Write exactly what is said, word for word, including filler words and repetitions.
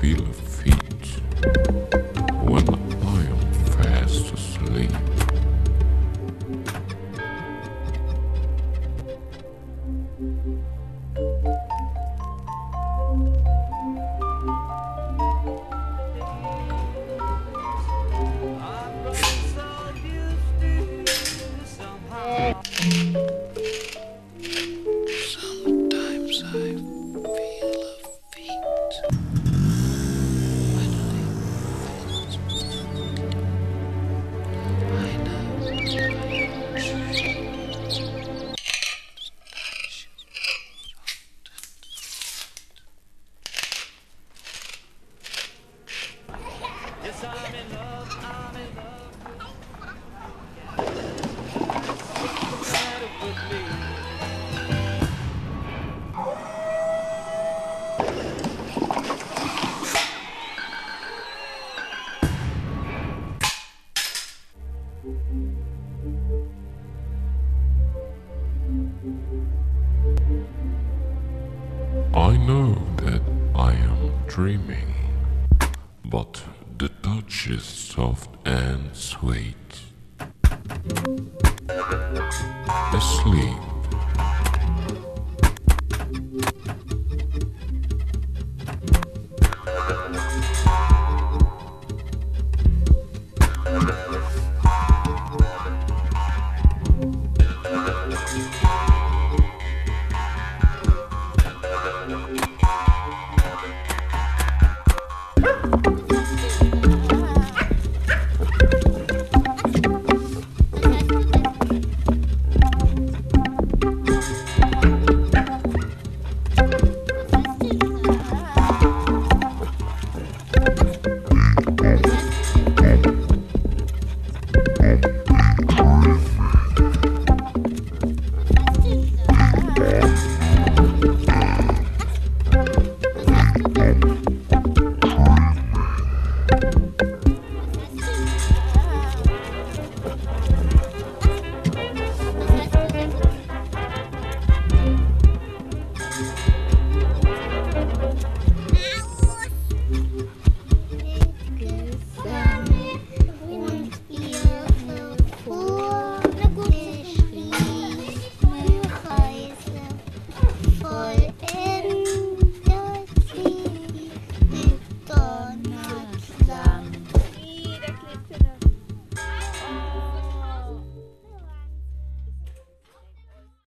feel a feet when I am fast asleep. Sometimes I feel a feet when I fast asleep. I know I am dreaming. Yes, I'm in love, I'm in love with me. I know that I am dreaming, but the touch is soft and sweet. Asleep